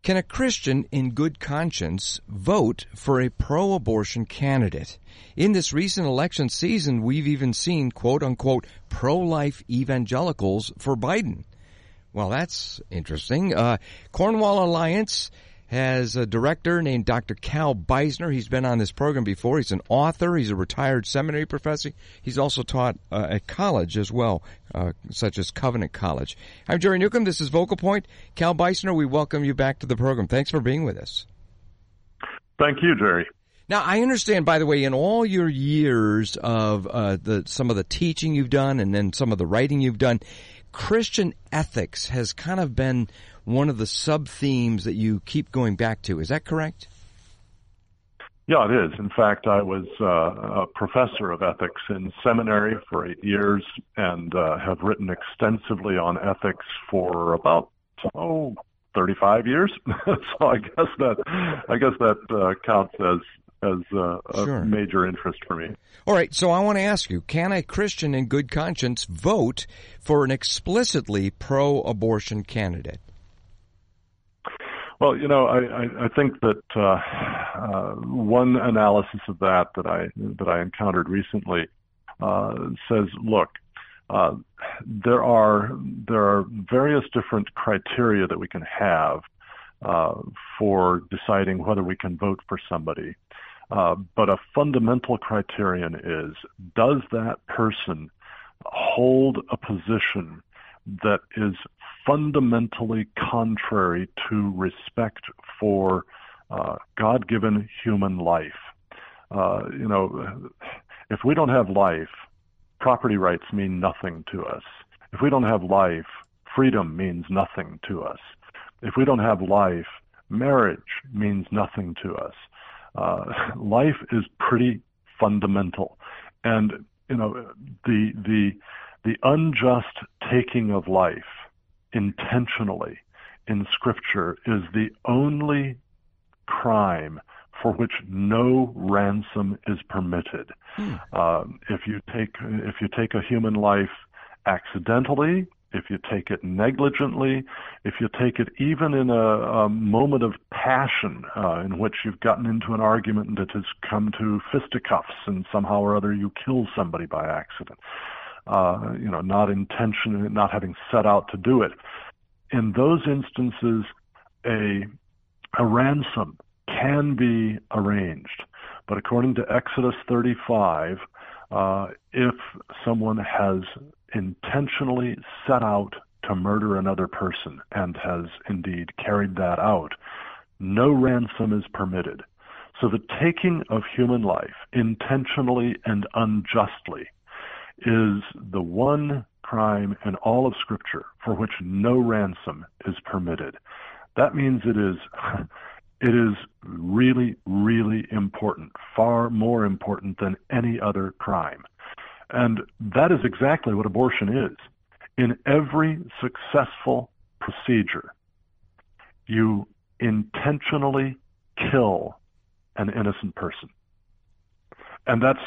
Can a Christian in good conscience vote for a pro-abortion candidate? In this recent election season, we've even seen, quote-unquote, pro-life evangelicals for Biden. Well, that's interesting. Cornwall Alliance has a director named Dr. Cal Beisner. He's been on this program before. He's an author. He's a retired seminary professor. He's also taught at college as well, such as Covenant College. I'm Jerry Newcomb. This is Vocal Point. Cal Beisner, we welcome you back to the program. Thanks for being with us. Thank you, Jerry. Now, I understand, by the way, in all your years of some of the teaching you've done and then some of the writing you've done, Christian ethics has kind of been one of the sub-themes that you keep going back to. Is that correct? Yeah, it is. In fact, I was a professor of ethics in seminary for 8 years and have written extensively on ethics for about 35 years. So I guess that counts as a major interest for me. All right, so I want to ask you, can a Christian in good conscience vote for an explicitly pro-abortion candidate? Well, I think that one analysis of that I encountered recently says, look, there are various different criteria that we can have for deciding whether we can vote for somebody. But a fundamental criterion is, does that person hold a position that is fundamentally contrary to respect for God-given human life? If we don't have life, property rights mean nothing to us. If we don't have life, freedom means nothing to us. If we don't have life, marriage means nothing to us. Life is pretty fundamental, and the unjust taking of life intentionally in Scripture is the only crime for which no ransom is permitted. If you take a human life accidentally, if you take it negligently, if you take it even in a moment of passion in which you've gotten into an argument that has come to fisticuffs and somehow or other you kill somebody by accident, not intentionally, not having set out to do it. In those instances, a ransom can be arranged. But according to Exodus 35, if someone has intentionally set out to murder another person and has indeed carried that out, no ransom is permitted. So the taking of human life intentionally and unjustly is the one crime in all of Scripture for which no ransom is permitted. That means it is really, really important, far more important than any other crime. And that is exactly what abortion is. In every successful procedure, you intentionally kill an innocent person. And that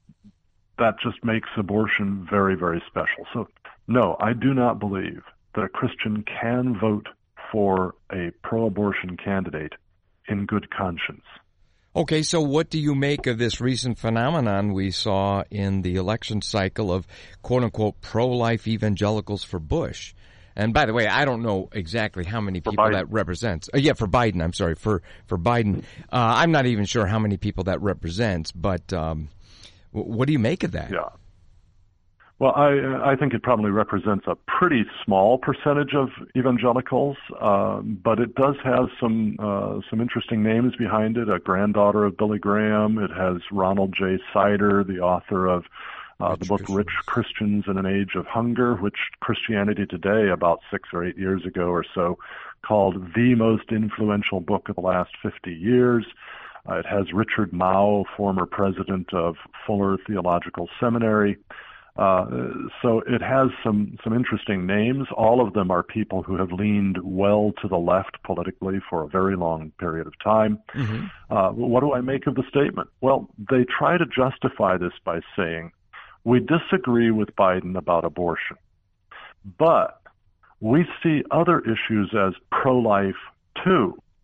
just makes abortion very, very special. So, no, I do not believe that a Christian can vote for a pro-abortion candidate in good conscience. Okay, so what do you make of this recent phenomenon we saw in the election cycle of quote-unquote pro-life evangelicals for Bush? And by the way, I don't know exactly how many people that represents. For Biden, I'm sorry, for Biden. I'm not even sure how many people that represents, but what do you make of that? Yeah. Well, I think it probably represents a pretty small percentage of evangelicals, but it does have some interesting names behind it. A granddaughter of Billy Graham. It has Ronald J. Sider, the author of the book Rich Christians in an Age of Hunger, which Christianity Today, about 6 or 8 years ago or so, called the most influential book of the last 50 years. It has Richard Mao, former president of Fuller Theological Seminary. So it has some interesting names. All of them are people who have leaned well to the left politically for a very long period of time. Mm-hmm. What do I make of the statement? Well, they try to justify this by saying, we disagree with Biden about abortion, but we see other issues as pro-life too.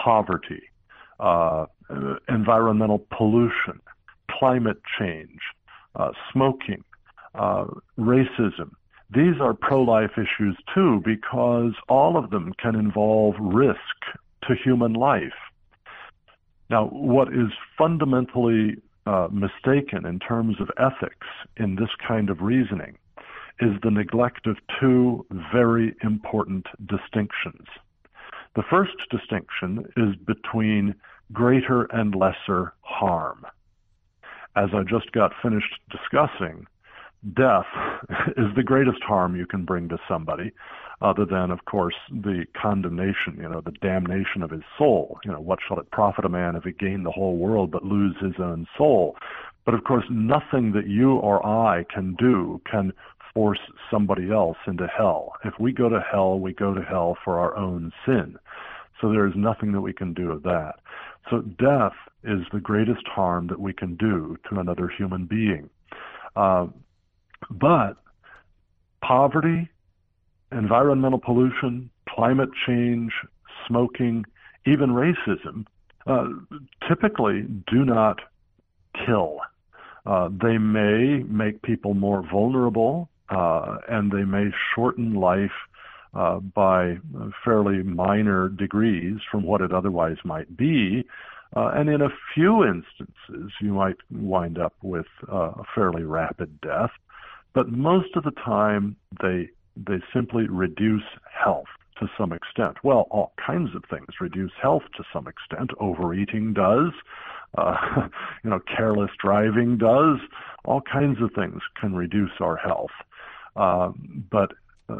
poverty, environmental pollution, climate change, smoking, racism. These are pro-life issues too, because all of them can involve risk to human life. Now, what is fundamentally mistaken in terms of ethics in this kind of reasoning is the neglect of two very important distinctions. The first distinction is between greater and lesser harm. As I just got finished discussing, death is the greatest harm you can bring to somebody, other than, of course, the condemnation, the damnation of his soul. What shall it profit a man if he gain the whole world but lose his own soul? But, of course, nothing that you or I can do can force somebody else into hell. If we go to hell, we go to hell for our own sin. So there is nothing that we can do of that. So death is the greatest harm that we can do to another human being. But poverty, environmental pollution, climate change, smoking, even racism, typically do not kill. They may make people more vulnerable, and they may shorten life by fairly minor degrees from what it otherwise might be. And in a few instances, you might wind up with a fairly rapid death. But most of the time, they simply reduce health to some extent. Well, all kinds of things reduce health to some extent. Overeating does. Careless driving does. All kinds of things can reduce our health. But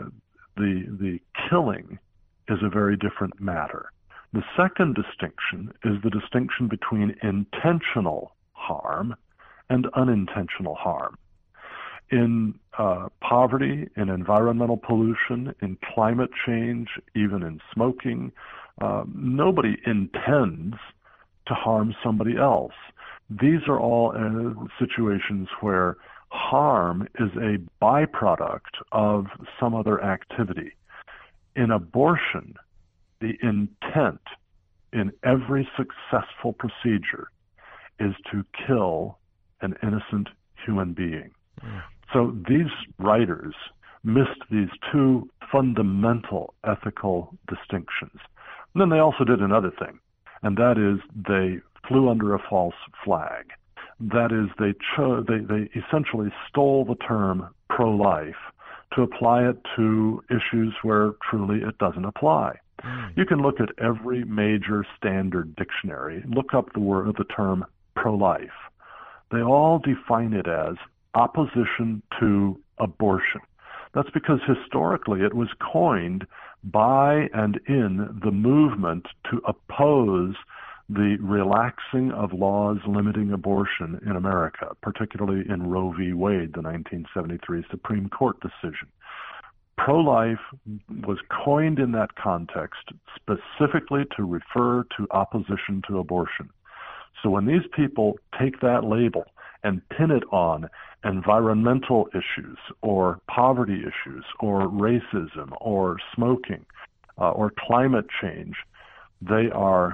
the killing is a very different matter. The second distinction is the distinction between intentional harm and unintentional harm. In poverty, in environmental pollution, in climate change, even in smoking, nobody intends to harm somebody else. These are all situations where harm is a byproduct of some other activity. In abortion, the intent in every successful procedure is to kill an innocent human being. Mm. So these writers missed these two fundamental ethical distinctions. And then they also did another thing, and that is they flew under a false flag. That is, they essentially stole the term pro-life to apply it to issues where truly it doesn't apply. Mm. You can look at every major standard dictionary, look up the term pro-life. They all define it as opposition to abortion. That's because historically it was coined by and in the movement to oppose the relaxing of laws limiting abortion in America, particularly in Roe v. Wade, the 1973 Supreme Court decision. Pro-life was coined in that context specifically to refer to opposition to abortion. So when these people take that label and pin it on environmental issues or poverty issues or racism or smoking or climate change, they are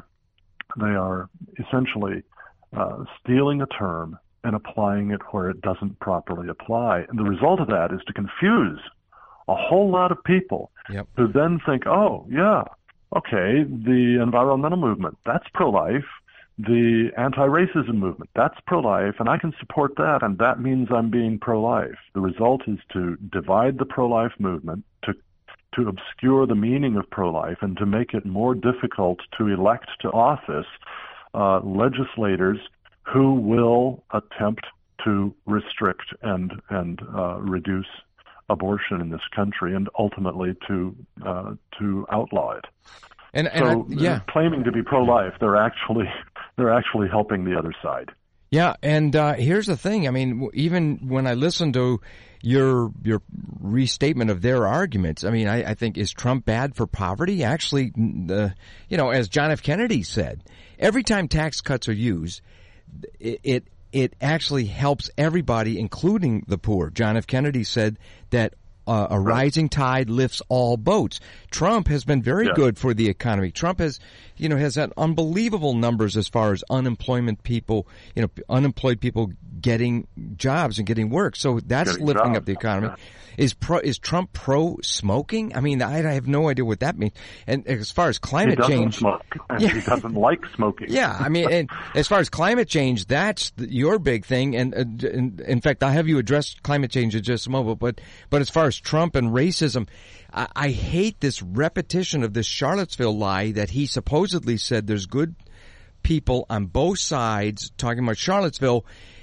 essentially stealing a term and applying it where it doesn't properly apply. And the result of that is to confuse a whole lot of people who then think, oh, yeah, okay, the environmental movement, that's pro-life. The anti-racism movement, that's pro-life, and I can support that, and that means I'm being pro-life. The result is to divide the pro-life movement, to obscure the meaning of pro-life, and to make it more difficult to elect to office legislators who will attempt to restrict and reduce abortion in this country, and ultimately to outlaw it. Claiming to be pro-life, they're actually helping the other side. Yeah, and here's the thing. I mean, even when I listen to your restatement of their arguments, I mean, I think, is Trump bad for poverty? Actually, as John F. Kennedy said, every time tax cuts are used, it actually helps everybody, including the poor. John F. Kennedy said that a rising tide lifts all boats. Trump has been very good for the economy. Trump has had unbelievable numbers as far as unemployed people getting jobs and getting work. So that's lifting up the economy. Is Trump pro-smoking? I mean, I have no idea what that means. And as far as climate change, smoke. He doesn't like smoking. Yeah, I mean, and as far as climate change, that's your big thing. And in fact, I'll have you address climate change in just a moment. But as far as Trump and racism, I hate this repetition of this Charlottesville lie that he supposedly said there's good people on both sides, talking about Charlottesville.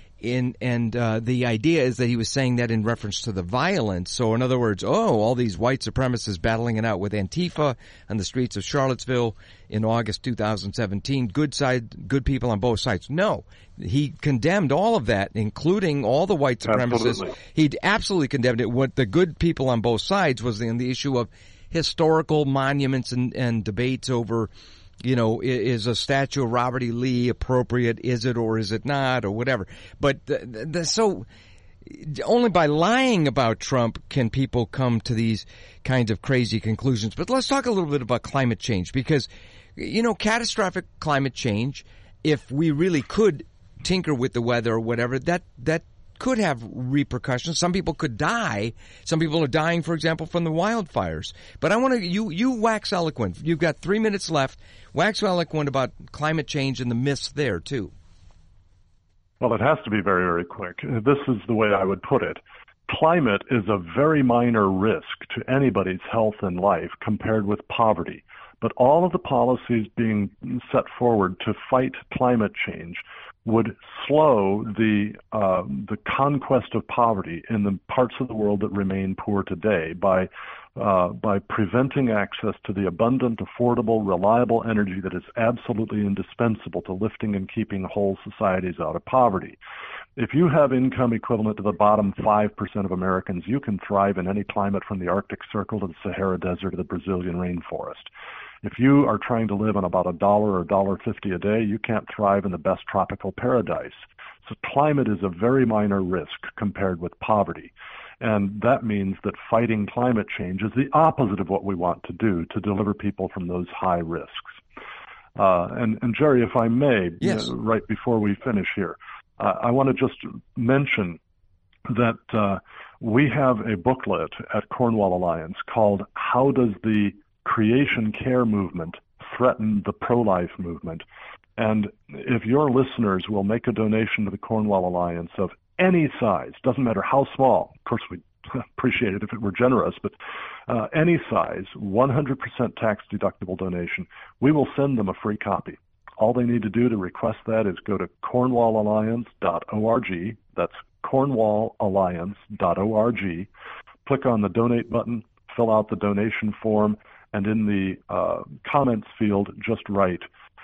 The idea is that he was saying that in reference to the violence. So in other words, all these white supremacists battling it out with Antifa on the streets of Charlottesville in August 2017, good people on both sides. No, he condemned all of that, including all the white supremacists. Absolutely. He absolutely condemned it. What the good people on both sides was in the issue of historical monuments and debates over, is a statue of Robert E. Lee appropriate? Is it or is it not, or whatever? But so only by lying about Trump can people come to these kinds of crazy conclusions. But let's talk a little bit about climate change, because catastrophic climate change, if we really could tinker with the weather or whatever, that could have repercussions. Some people could die. Some people are dying, for example, from the wildfires. But I want to, you wax eloquent. You've got 3 minutes left. Wax eloquent about climate change and the myths there, too. Well, it has to be very, very quick. This is the way I would put it. Climate is a very minor risk to anybody's health and life compared with poverty. But all of the policies being set forward to fight climate change would slow the conquest of poverty in the parts of the world that remain poor today by preventing access to the abundant, affordable, reliable energy that is absolutely indispensable to lifting and keeping whole societies out of poverty. If you have income equivalent to the bottom 5% of Americans, you can thrive in any climate from the Arctic Circle to the Sahara Desert to the Brazilian rainforest. If you are trying to live on about $1 or $1.50 a day, you can't thrive in the best tropical paradise. So climate is a very minor risk compared with poverty. And that means that fighting climate change is the opposite of what we want to do to deliver people from those high risks. And Jerry, if I may, yes. Right before we finish here, I want to just mention that we have a booklet at Cornwall Alliance called How Does the Creation Care Movement Threaten the Pro-Life Movement? And if your listeners will make a donation to the Cornwall Alliance of any size, doesn't matter how small, of course we'd appreciate it if it were generous, but any size, 100% tax-deductible donation, we will send them a free copy. All they need to do to request that is go to cornwallalliance.org. That's cornwallalliance.org. Click on the donate button, fill out the donation form, and in the comments field, just write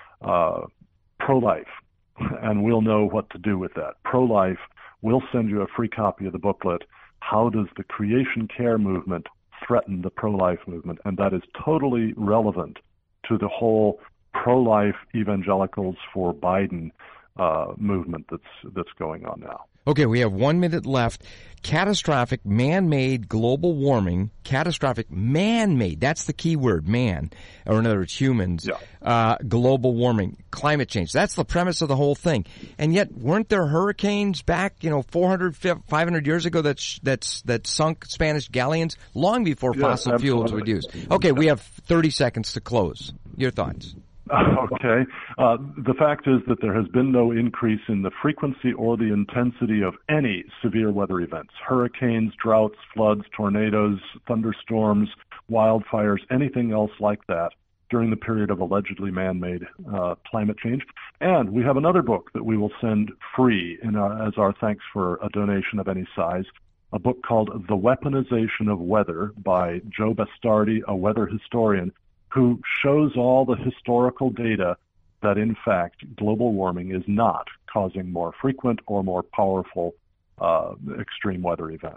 pro-life, and we'll know what to do with that. Pro-life, we'll send you a free copy of the booklet, How Does the Creation Care Movement Threaten the Pro-Life Movement? And that is totally relevant to the whole pro-life evangelicals for Biden movement that's going on now. Okay, we have 1 minute left. Catastrophic man-made global warming, catastrophic man-made, that's the key word, man, or in other words, humans, global warming, climate change. That's the premise of the whole thing. And yet, weren't there hurricanes back, 400, 500 years ago that sunk Spanish galleons long before fossil fuels were used? Okay, we have 30 seconds to close. Your thoughts? Okay. The fact is that there has been no increase in the frequency or the intensity of any severe weather events. Hurricanes, droughts, floods, tornadoes, thunderstorms, wildfires, anything else like that during the period of allegedly man-made climate change. And we have another book that we will send free as our thanks for a donation of any size, a book called The Weaponization of Weather by Joe Bastardi, a weather historian, who shows all the historical data that, in fact, global warming is not causing more frequent or more powerful extreme weather events.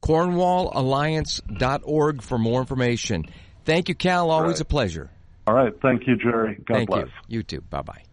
CornwallAlliance.org for more information. Thank you, Cal. Always a pleasure. All right. Thank you, Jerry. God bless. You too. Bye-bye.